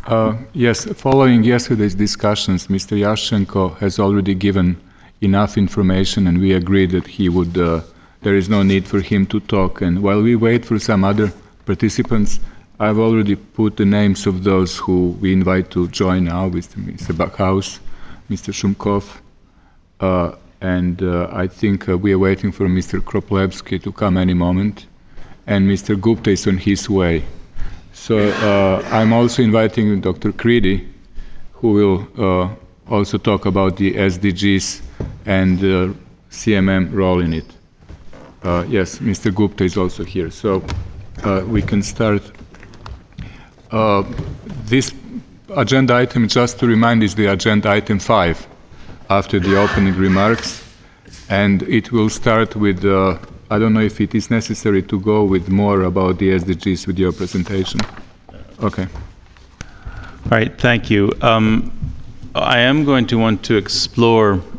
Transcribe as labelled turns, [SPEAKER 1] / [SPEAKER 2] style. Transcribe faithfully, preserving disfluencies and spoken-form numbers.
[SPEAKER 1] Uh, yes, following yesterday's discussions, Mister Yashchenko has already given enough information, and we agreed that he would, uh, there is no need for him to talk. And while we wait for some other participants, I've already put the names of those who we invite to join now, with Mister Backhaus, Mister Shumkov, uh, and uh, I think uh, we are waiting for Mister Kroplevsky to come any moment, and Mister Gupta is on his way. So uh, I'm also inviting Doctor Creedy, who will uh, also talk about the S D Gs and uh, C M M role in it. Uh, yes, Mister Gupta is also here, so uh, we can start. Uh, this agenda item, just to remind, is the agenda item five after the opening remarks, and it will start with, uh, I don't know if it is necessary to go with more about the S D Gs with your presentation. Okay.
[SPEAKER 2] All right, thank you. Um, I am going to want to explore